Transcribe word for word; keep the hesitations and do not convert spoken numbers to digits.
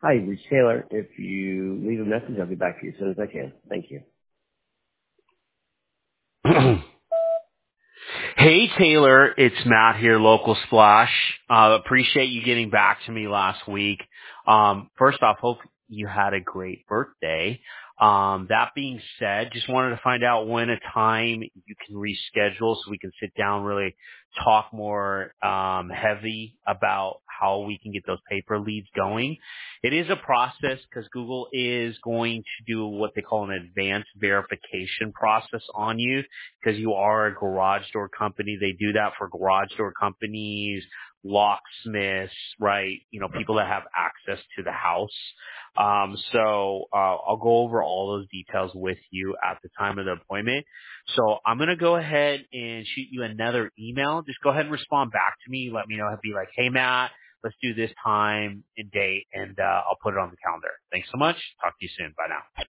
Hi, you reached Taylor. If you leave a message, I'll get back to you as soon as I can. Thank you. Hey Taylor, it's Matt here, Local Splash. Uh, appreciate you getting back to me last week. Um, first off, hope you had a great birthday. Um, that being said, just wanted to find out when a time you can reschedule so we can sit down, really talk more um, heavy about how we can get those paper leads going. It is a process because Google is going to do what they call an advanced verification process on you because you are a garage door company. They do that for garage door companies, locksmiths, right? You know, people that have access to the house. Um, so uh, I'll go over all those details with you at the time of the appointment. So I'm going to go ahead and shoot you another email. Just go ahead and respond back to me. Let me know. Be like, hey, Matt, let's do this time and date, and uh, I'll put it on the calendar. Thanks so much. Talk to you soon. Bye now.